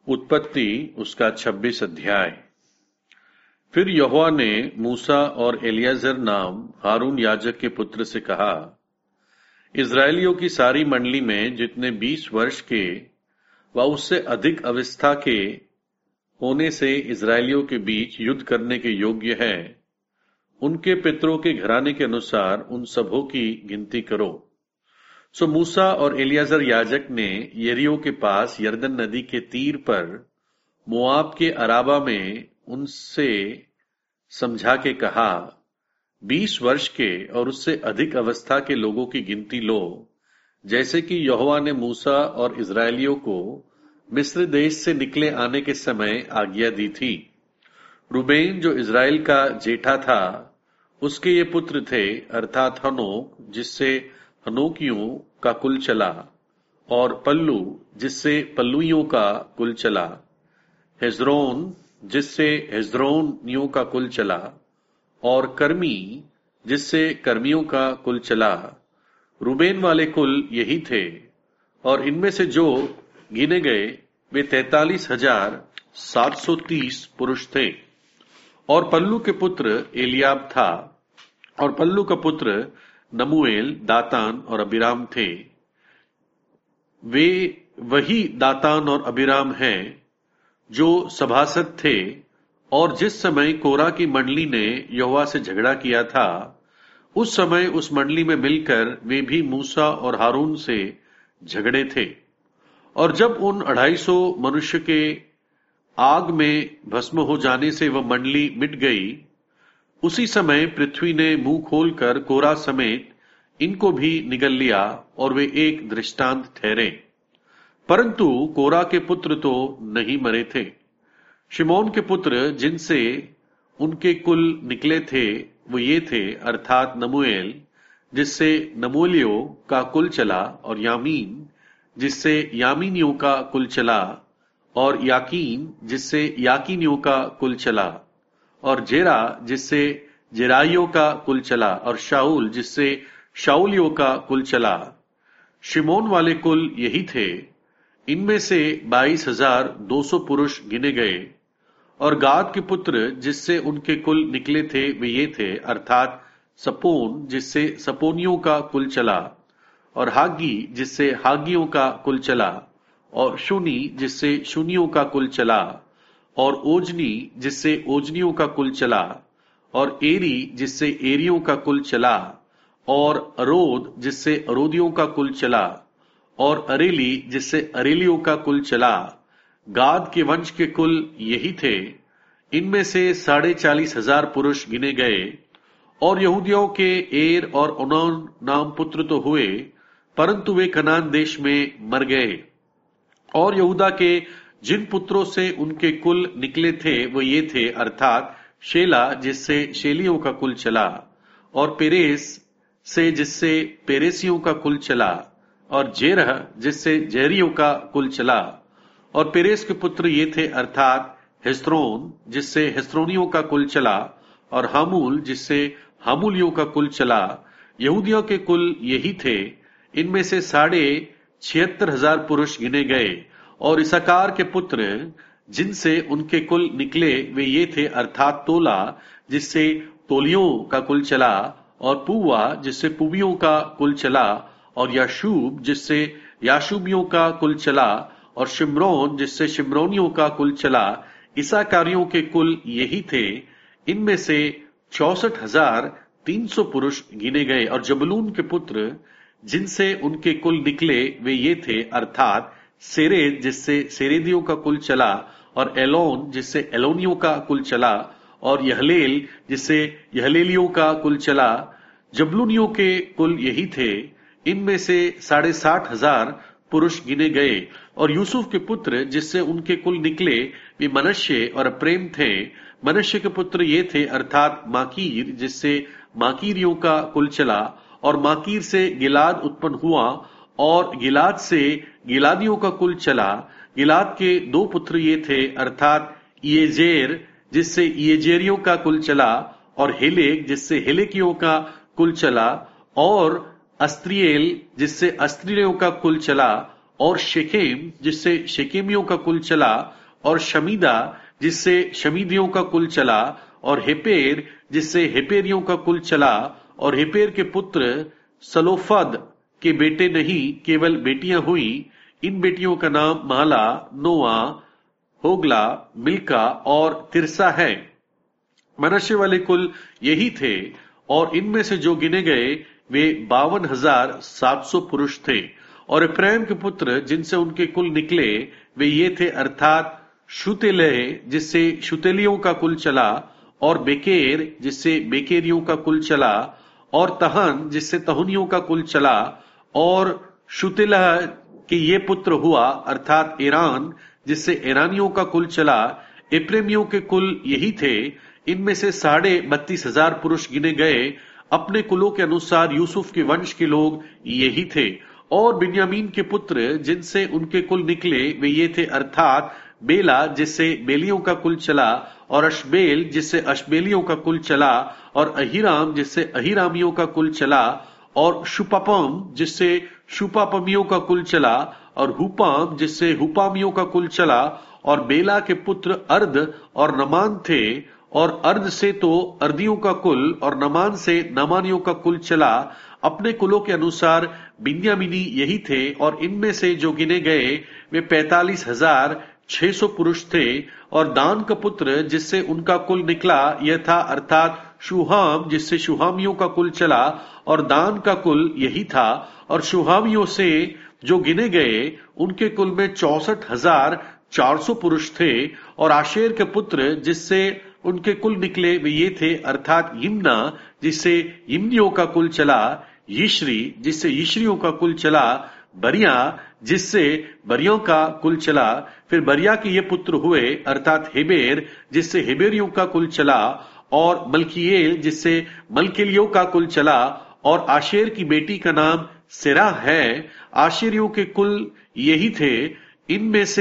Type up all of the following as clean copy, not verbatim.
उत्पत्ति उसका 26 अध्याय। फिर यहोवा ने मूसा और एलियाजर नाम हारून याजक के पुत्र से कहा, इस्राएलियों की सारी मंडली में जितने 20 वर्ष के व उससे अधिक अवस्था के होने से इस्राएलियों के बीच युद्ध करने के योग्य हैं, उनके पितरों के घराने के अनुसार उन सबों की गिनती करो। सो मूसा और एलियाजर याजक ने यरीहो के पास यरदन नदी के तीर पर मोआब के अराबा में उनसे समझा के कहा, 20 वर्ष के और उससे अधिक अवस्था के लोगों की गिनती लो, जैसे कि यहोवा ने मूसा और इस्राएलियों को मिस्र देश से निकले आने के समय आज्ञा दी थी। रूबेन जो इस्राएल का जेठा था, उसके ये पुत्र थे, अर्थात हनोक जिससे हनोकियों का कुल चला, और पल्लू जिससे पल्लुइयों का कुल चला, हेजरोन जिससे हेजरोनियों का कुल चला, और कर्मी जिससे कर्मियों का कुल चला। रूबेन वाले कुल यही थे, और इनमें से जो गिने गए वे 43,730 पुरुष थे। और पल्लू के पुत्र एलियाब था, और पल्लू का पुत्र नमूएल, दातान और अबीराम थे। वे वही दातान और अबीराम हैं जो सभासद थे, और जिस समय कोरा की मंडली ने यहोवा से झगड़ा किया था, उस समय उस मंडली में मिलकर वे भी मूसा और हारून से झगड़े थे। और जब उन 250 मनुष्य के आग में भस्म हो जाने से वह मंडली मिट गई, उसी समय पृथ्वी ने मुंह खोलकर कोरा समेत इनको भी निगल लिया, और वे एक दृष्टांत ठहरे। परंतु कोरा के पुत्र तो नहीं मरे थे। शिमोन के पुत्र जिनसे उनके कुल निकले थे वो ये थे, अर्थात नमूएल जिससे नमूलियों का कुल चला, और यामीन जिससे यामीनियों का कुल चला, और याकीन जिससे याकीनियों का कुल चला, और जेरा जिससे जेराइयों का कुल चला, और शाऊल जिससे शाऊलियों का कुल चला। शिमोन वाले कुल यही थे। इनमें से 22,200 पुरुष गिने गए। और गाद के पुत्र जिससे उनके कुल निकले थे वे ये थे, अर्थात सपोन जिससे सपोनियों का कुल चला, और हागी जिससे हागियों का कुल चला, और शूनी जिससे शूनियों का कुल चला, और ओजनी जिससे ओजनियों का कुल चला, और एरी जिससे एरियों का कुल चला, और अरोद जिससे अरोदियों का कुल चला, और अरेली जिससे अरेलियों का कुल चला। गाद के वंश के कुल यही थे। इनमें से 40,500 पुरुष गिने गए। और यहूदियों के एर और ओनान नाम पुत्र तो हुए, परंतु वे कनान देश में मर गए। और यहूदा के जिन पुत्रों से उनके कुल निकले थे वो ये थे, अर्थात शेला जिससे शेलियों का कुल चला, और पेरेस से जिससे पेरेसियों का कुल चला, और जेरह जिससे जेरियों का कुल चला। और पेरेस के पुत्र ये थे, अर्थात हेस्रोन जिससे हेस्रोनियों का कुल चला, और हामूल जिससे हामूलियों का कुल चला। यहूदियों के कुल यही थे। इनमें से 76,000 पुरुष गिने गए। और इसाकार के पुत्र जिनसे उनके कुल निकले वे ये थे, अर्थात तोला जिससे तोलियों का कुल चला, और पुवा जिससे पुवियों का कुल चला, और याशूब जिससे याशूबियों का कुल चला, और शिम्रोन जिससे शिम्रोनियों का कुल चला। इसाकारियों के कुल यही थे। इनमें से 64,300 पुरुष गिने गए। और जबूलून के पुत्र जिनसे उनके कुल निकले वे ये थे, अर्थात सेरेद जिससे सेरेदियों का कुल चला, और एलोन जिससे एलोनियों का कुल चला, और यहलेल जिससे यहलेलियों का कुल चला। जबलूनियों के कुल यही थे। इनमें से 60,500 पुरुष गिने गए। और यूसुफ के पुत्र जिससे उनके कुल निकले वे मनश्शे और अप्रेम थे। मनश्शे के पुत्र ये थे, अर्थात माकीर जिससे माकीरियों का कुल चला, और माकीर से गिलाद उत्पन्न हुआ, और गिलाद से गिलादियों का कुल चला। गिलाद के 2 पुत्र ये थे, अर्थात इयेजेर जिससे इयेजेरियों का कुल चला, और हेलेक जिससे हेलेकियों का कुल चला, और अस्त्रिएल जिससे अस्त्रियों का कुल चला, और शेकेम जिससे शेकेमियों का कुल चला, और शमीदा जिससे शमीदियों का कुल चला, और हेपेर जिससे हेपेरियों का कुल चला। और हेपेर के पुत्र सलोफद के बेटे नहीं, केवल बेटियां हुई। इन बेटियों का नाम महला, नोआ, होगला, मिल्का और तिरसा है। मनश्शे वाले कुल यही थे, और इनमें से जो गिने गए वे 52,700 पुरुष थे। और इब्राहिम के पुत्र जिनसे उनके कुल निकले वे ये थे, अर्थात शुतेलह जिससे शुतेलियों का कुल चला, और बेकेर जिससे बेकेरियों का कुल चला, और तहन जिससे तहुनियों का कुल चला। और शुतेलह के ये पुत्र हुआ, अर्थात ईरान जिससे ईरानियों का कुल चला। इब्राहिमियों के कुल यही थे। इनमें से 32,500 पुरुष गिने गए। अपने कुलों के अनुसार यूसुफ के वंश के लोग यही थे। और बिन्यामीन के पुत्र जिनसे उनके कुल निकले वे ये थे, अर्थात बेला जिससे बेलियों का कुल चला, और अशबेल जिससे अशबेलियों का कुल चला, और अहीराम जिससे अहीरामियों का कुल चला, और शुपापम जिससे शुपापमियों का कुल चला, और हुपाम जिससे हुपामियों का कुल चला। और बेला के पुत्र अर्द और नमान थे, और अर्द से तो अर्दियों का कुल, और नमान से नमानियों का कुल चला। अपने कुलों के अनुसार बिन्यामीनी यही थे, और इनमें से जो गिने गए वे 45,600 पुरुष थे। और दान का पुत्र जिससे उनका कुल निकला यह था, अर्थात शुहाम जिससे शुहामियों का कुल चला, और दान का कुल यही था। और शुहामियों से जो गिने गए उनके कुल में 64,400 पुरुष थे। और आशेर के पुत्र जिससे उनके कुल निकले वे ये थे, अर्थात यिम्ना जिससे यिम्नियों का कुल चला, यिश्री जिससे यिश्रियों का कुल चला, बरिया जिससे बरियों का कुल चला। फिर बरिया के ये पुत्र हुए, अर्थात हेबेर जिससे हेबेरियों का कुल चला, और मलकीएल जिससे मलकेलियों का कुल चला। और आशेर की बेटी का नाम सेरा है। आशेरियों के कुल यही थे। इनमें से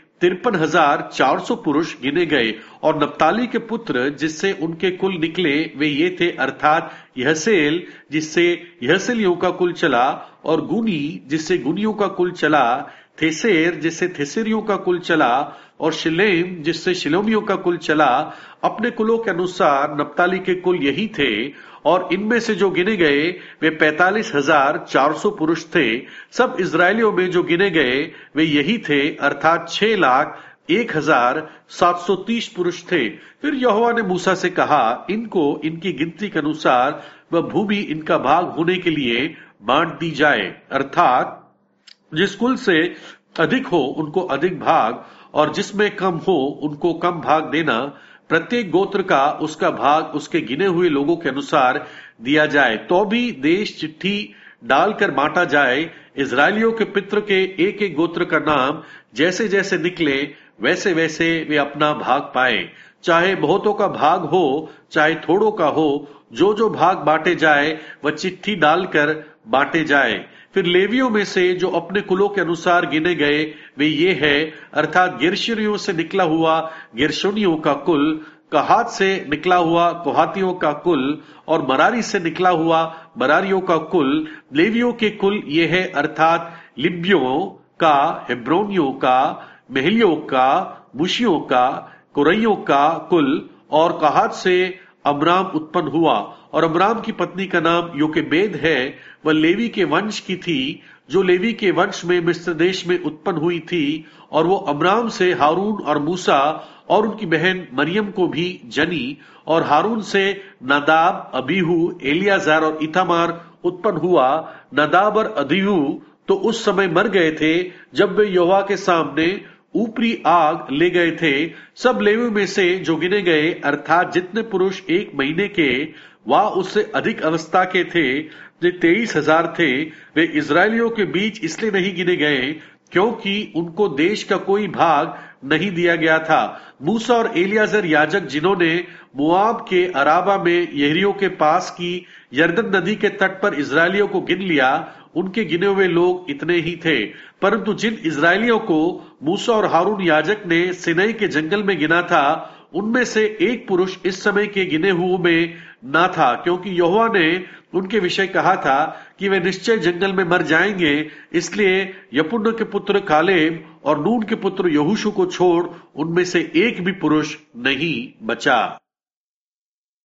53,400 पुरुष गिने गए। और नप्ताली के पुत्र जिससे उनके कुल निकले वे ये थे, अर्थात यहसेल जिससे यहसेलियों का कुल चला, और गुनी जिससे गुनियों का कुल चला, थेसेर जिससे थेसेरियों का कुल चला, और शिलेम जिससे शिलोमियों का कुल चला। अपने कुलों के अनुसार नप्ताली के कुल यही थे, और इनमें से जो गिने गए वे 45,400 पुरुष थे। सब इजरायलियों में जो गिने गए वे यही थे, अर्थात 6,01,730 पुरुष थे। फिर यहोवा ने मूसा से कहा, इनको इनकी गिनती के अनुसार वह भूमि इनका भाग होने के लिए बांट दी जाए, अर्थात जिस कुल से अधिक हो उनको अधिक भाग, और जिसमें कम हो उनको कम भाग देना। प्रत्येक गोत्र का उसका भाग उसके गिने हुए लोगों के अनुसार दिया जाए। तो भी देश चिट्ठी डालकर बांटा जाए। इजरायलियों के पितरों के एक एक गोत्र का नाम जैसे जैसे निकले वैसे वैसे वे अपना भाग पाए। चाहे बहुतों का भाग हो चाहे थोड़ों का हो, जो जो भाग बांटे जाए वह चिट्ठी डालकर बांटे जाए। फिर लेवियों में से जो अपने कुलों के अनुसार गिने गए वे ये है, अर्थात गेर्शोनियों से निकला हुआ गेर्शोनियों का कुल, कहात से निकला हुआ कोहातियों का कुल, और मरारी से निकला हुआ मरारियों का कुल। लेवियों के कुल ये है, अर्थात लिब्यों का, हेब्रोनियों का, महलियों का, मुशियों का, कुरैयों का कुल। और कहात से अमराम उत्पन्न हुआ, और अमराम की पत्नी का नाम योकेबेद है। वह लेवी के वंश की थी, जो लेवी के वंश में मिस्र देश में उत्पन्न हुई थी। और वो अमराम से हारून और मूसा और उनकी बहन मरियम को भी जनी। और हारून से नदाब, अबीहू, एलियाजार और इतामार उत्पन्न हुआ। नदाब और अबीहू तो उस समय मर गए थे जब वे यहोवा के सामने ऊपरी आग ले गए थे। सब लेवी में से जो गिने गए, अर्थात जितने पुरुष 1 महीने के वह उससे अधिक अवस्था के थे, जो 23,000 थे, वे इजरायलियों के बीच इसलिए नहीं गिने गए क्योंकि उनको देश का कोई भाग नहीं दिया गया था। मूसा और एलियाजर याजक जिन्होंने मोआब के अराबा में यहरियों के पास की यरदन नदी के तट पर इजरायलियों को गिन लिया, उनके गिने हुए लोग इतने ही थे। परंतु जिन इजरायलियों को मूसा और हारून याजक ने सिनै के जंगल में गिना था, उनमें से एक पुरुष इस समय के गिने हुए में ना था, क्योंकि यहोवा ने उनके विषय कहा था कि वे निश्चय जंगल में मर जाएंगे, इसलिए यपुन्ने के पुत्र कालेब और नून के पुत्र यहोशू को छोड़ उनमें से एक भी पुरुष नहीं बचा।